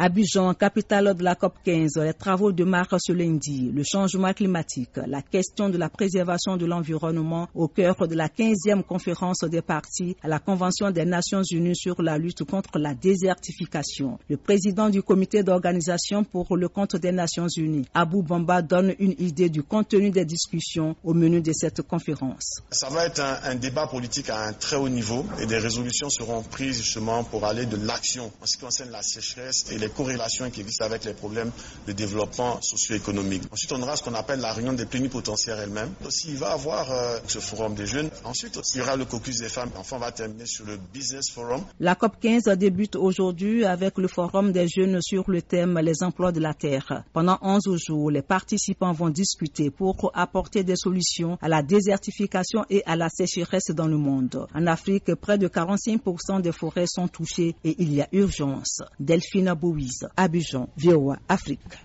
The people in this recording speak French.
Abidjan, capitale de la COP15, les travaux démarrent ce lundi. Le changement climatique, la question de la préservation de l'environnement au cœur de la 15e conférence des parties à la Convention des Nations Unies sur la lutte contre la désertification. Le président du comité d'organisation pour le compte des Nations Unies, Abou Bamba, donne une idée du contenu des discussions au menu de cette conférence. Ça va être un débat politique à un très haut niveau et des résolutions seront prises justement pour aller de l'action en ce qui concerne la sécheresse et les corrélations qui existent avec les problèmes de développement socio-économique. Ensuite, on aura ce qu'on appelle la réunion des plénipotentiaires elle-même. Aussi, il va y avoir ce forum des jeunes. Ensuite, il y aura le caucus des femmes. Enfin, on va terminer sur le business forum. La COP15 débute aujourd'hui avec le forum des jeunes sur le thème les emplois de la terre. Pendant 11 jours, les participants vont discuter pour apporter des solutions à la désertification et à la sécheresse dans le monde. En Afrique, près de 45% des forêts sont touchées et il y a urgence. Delphine Bouise, Abidjan, VOA Afrique.